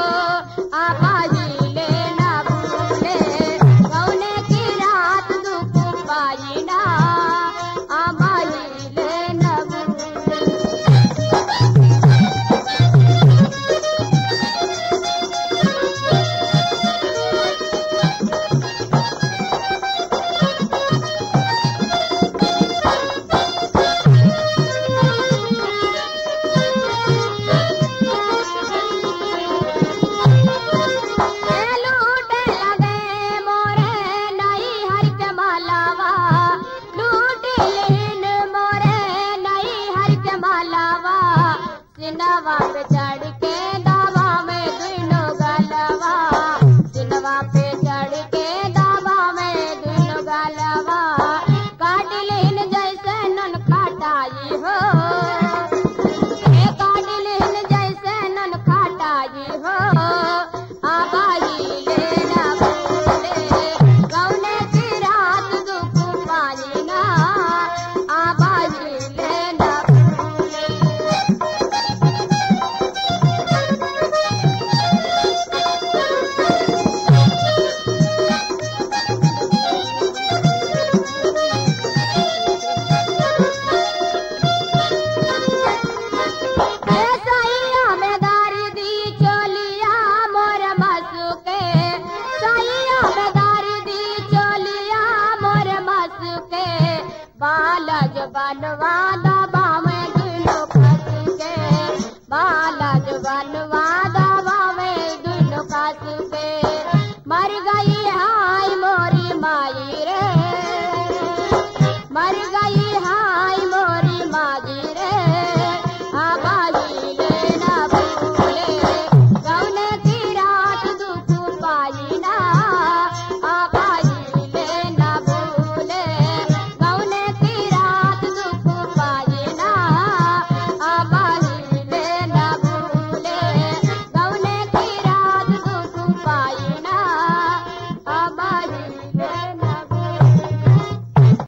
आबाहिले न भूले गौने की रात दुख पाई ना आबाहिले न भूले। सिनवा पे चढ़ के दावा में दुनो गलवा सिनवा पे चढ़ के दावा में दुनो गलवा काट लेन जैसे नन खटाई हो काट लेन जैसे नन खटाई हो आबाहिले न भूले गौने की रात दुख पाई ना आबाहिले न भूले। बालज बनवा दबा में दुनो फंस के बालज बनवा